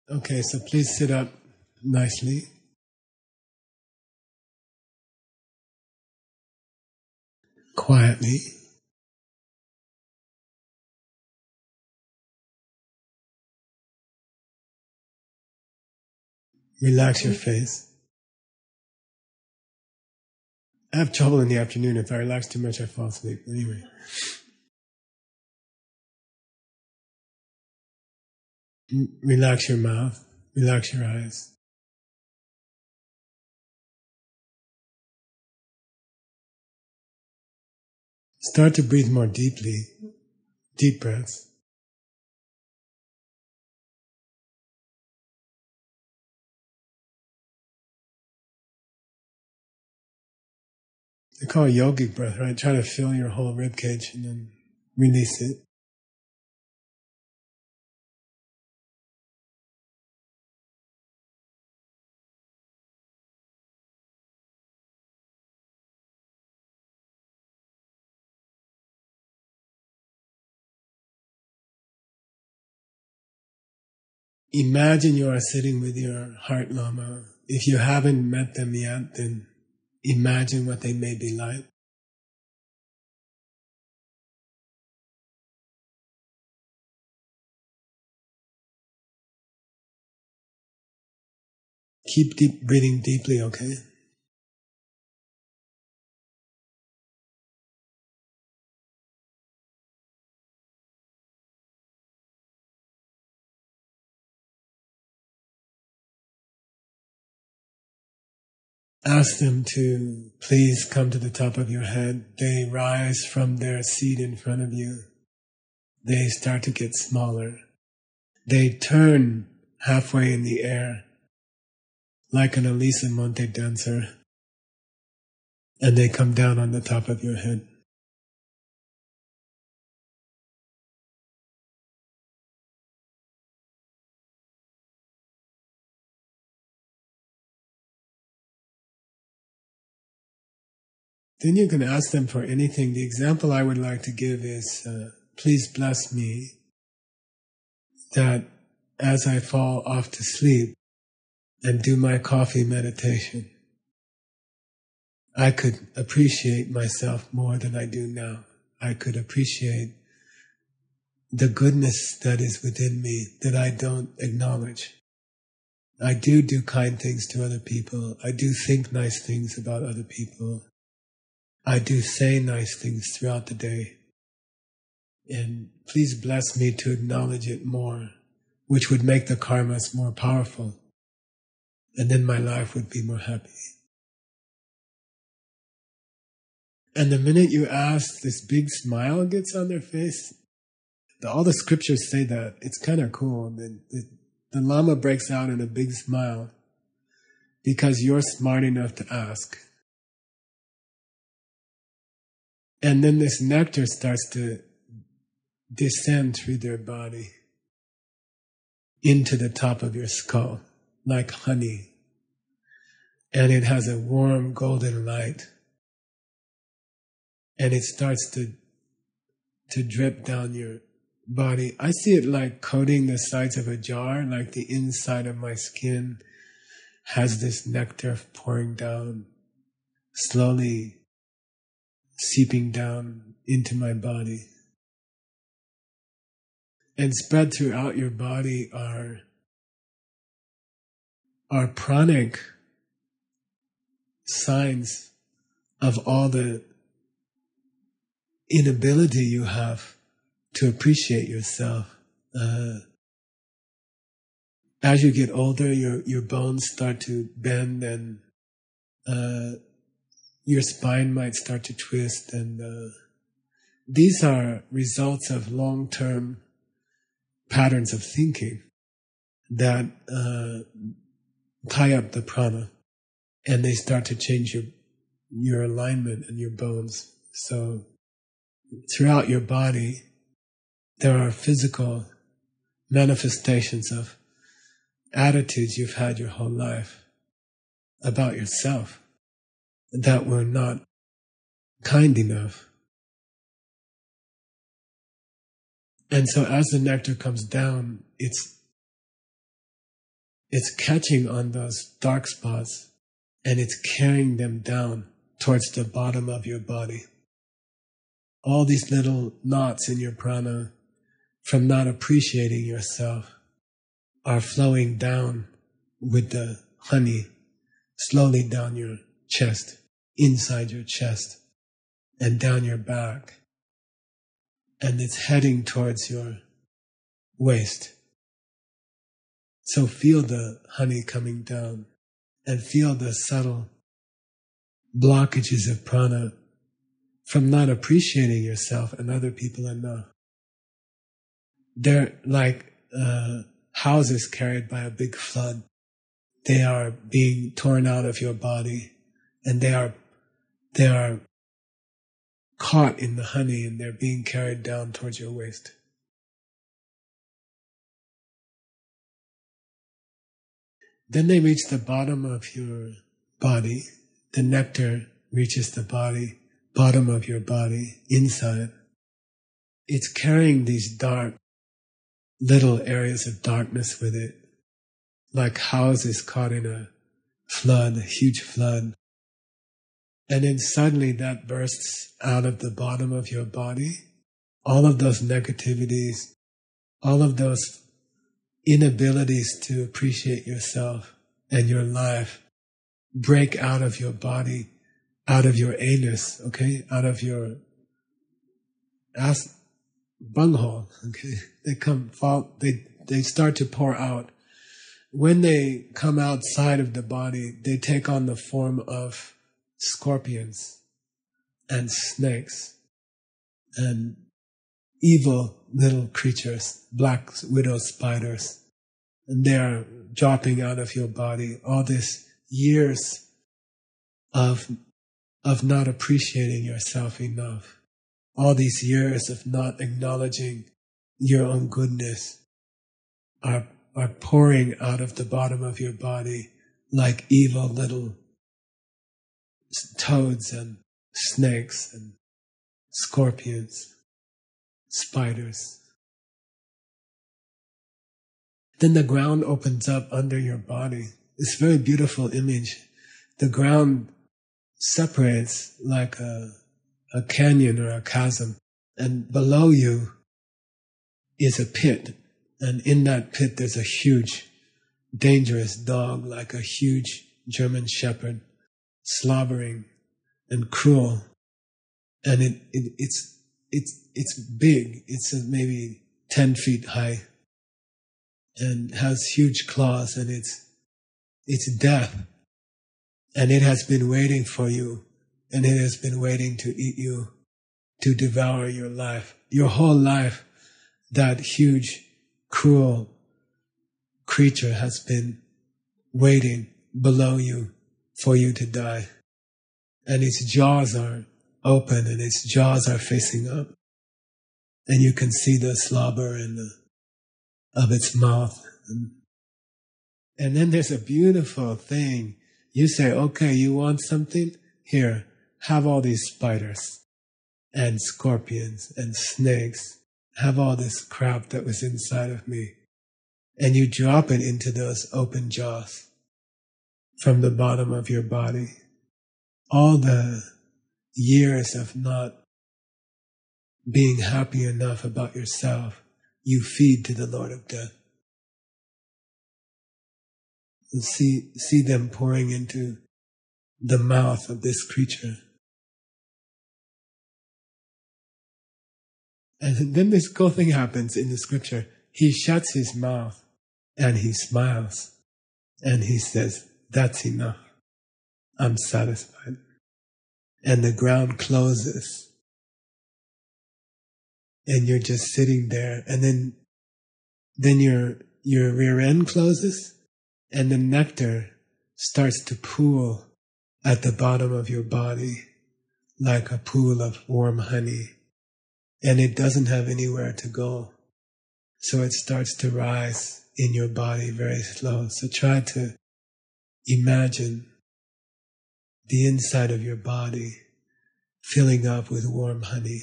Okay, so please sit up nicely. Quietly. Relax your face. I have trouble in the afternoon. If I relax too much, I fall asleep. Anyway. Relax your mouth. Relax your eyes. Start to breathe more deeply. Deep breaths. They call it yogic breath, right? Try to fill your whole rib cage and then release it. Imagine you are sitting with your heart lama. If you haven't met them yet, then imagine what they may be like. Keep deep breathing deeply, okay? Ask them to please come to the top of your head. They rise from their seat in front of you. They start to get smaller. They turn halfway in the air like an Elisa Monte dancer, and they come down on the top of your head. Then you can ask them for anything. The example I would like to give is, please bless me that as I fall off to sleep and do my coffee meditation, I could appreciate myself more than I do now. I could appreciate the goodness that is within me that I don't acknowledge. I do kind things to other people. I do think nice things about other people. I do say nice things throughout the day. And please bless me to acknowledge it more, which would make the karmas more powerful. And then my life would be more happy. And the minute you ask, this big smile gets on their face. All the scriptures say that. It's kind of cool. The Lama breaks out in a big smile because you're smart enough to ask. And then this nectar starts to descend through their body into the top of your skull, like honey. And it has a warm golden light. And it starts to drip down your body. I see it like coating the sides of a jar, like the inside of my skin has this nectar pouring down, slowly seeping down into my body. And spread throughout your body are pranic signs of all the inability you have to appreciate yourself. As you get older, your bones start to bend and your spine might start to twist, and these are results of long-term patterns of thinking that tie up the prana, and they start to change your alignment and your bones. So throughout your body, there are physical manifestations of attitudes you've had your whole life about yourself that were not kind enough. And so as the nectar comes down, it's it's catching on those dark spots and it's carrying them down towards the bottom of your body. All these little knots in your prana from not appreciating yourself are flowing down with the honey, slowly down your chest, inside your chest, and down your back. And it's heading towards your waist. So feel the honey coming down and feel the subtle blockages of prana from not appreciating yourself and other people enough. They're like houses carried by a big flood. They are being torn out of your body, and they are caught in the honey, and they're being carried down towards your waist. Then they reach the bottom of your body. The nectar reaches the bottom of your body, inside. It's carrying these dark, little areas of darkness with it, like houses caught in a flood, a huge flood. And then suddenly that bursts out of the bottom of your body. All of those negativities, all of those inabilities to appreciate yourself and your life break out of your body, out of your anus, okay? Out of your ass bunghole, okay? They start to pour out. When they come outside of the body, they take on the form of scorpions and snakes and evil little creatures, black widow spiders. And they are dropping out of your body. All these years of not appreciating yourself enough. All these years of not acknowledging your own goodness are pouring out of the bottom of your body like evil little toads and snakes and scorpions, spiders. Then the ground opens up under your body. It's a very beautiful image. The ground separates like a canyon or a chasm, and below you is a pit, and in that pit there's a huge, dangerous dog, like a huge German shepherd, slobbering and cruel, and it's big. It's maybe 10 feet high, and has huge claws, and it's death, and it has been waiting for you. And it has been waiting to eat you, to devour your life. Your whole life, that huge, cruel creature has been waiting below you for you to die. And its jaws are open and its jaws are facing up. And you can see the slobber of its mouth. And then there's a beautiful thing. You say, okay, you want something? Here. Have all these spiders and scorpions and snakes. Have all this crap that was inside of me. And you drop it into those open jaws from the bottom of your body. All the years of not being happy enough about yourself, you feed to the Lord of Death. And see them pouring into the mouth of this creature. And then this cool thing happens in the scripture. He shuts his mouth and he smiles and he says, that's enough. I'm satisfied. And the ground closes and you're just sitting there, and then your rear end closes and the nectar starts to pool at the bottom of your body like a pool of warm honey. And it doesn't have anywhere to go. So it starts to rise in your body very slow. So try to imagine the inside of your body filling up with warm honey.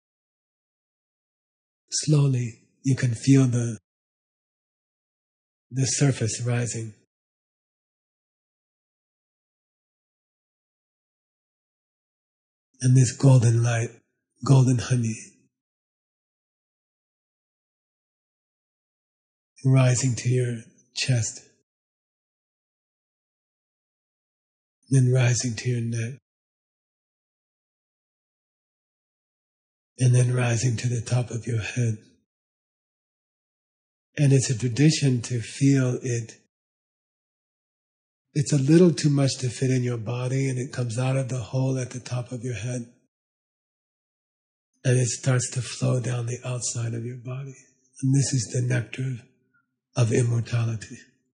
Slowly, you can feel the surface rising. And this golden light, golden honey, rising to your chest, then rising to your neck, and then rising to the top of your head. And it's a tradition to feel it. It's a little too much to fit in your body, and it comes out of the hole at the top of your head. And it starts to flow down the outside of your body. And this is the nectar of immortality.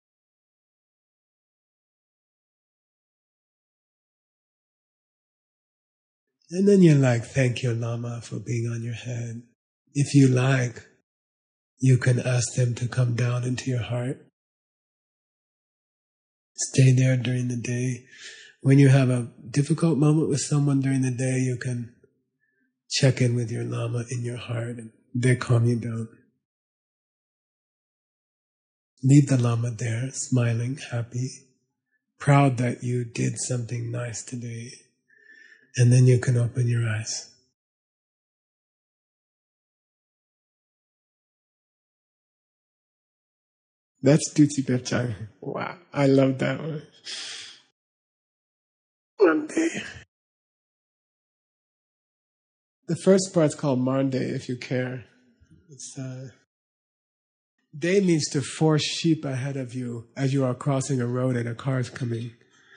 And then you're like, thank your Lama for being on your head. If you like, you can ask them to come down into your heart. Stay there during the day. When you have a difficult moment with someone during the day, you can check in with your Lama in your heart and they calm you down. Leave the Lama there, smiling, happy, proud that you did something nice today. And then you can open your eyes. That's Dutsi Pepchang. Wow, I love that one. One day. The first part's called Marnde, if you care. It's day means to force sheep ahead of you as you are crossing a road and a car is coming.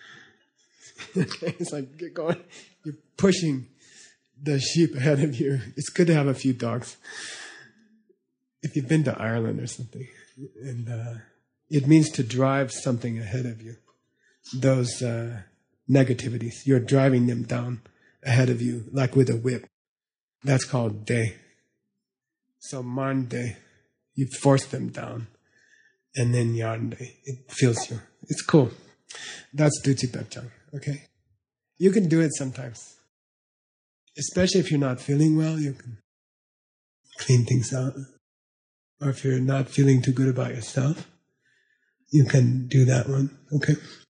It's like, get going. You're pushing the sheep ahead of you. It's good to have a few dogs. If you've been to Ireland or something. And it means to drive something ahead of you. Those negativities. You're driving them down ahead of you, like with a whip. That's called day. So Marnde, you force them down. And then Yarnde, it fills you. It's cool. That's Dutsi Pepchang, okay? You can do it sometimes. Especially if you're not feeling well, you can clean things out. Or if you're not feeling too good about yourself, you can do that one, okay?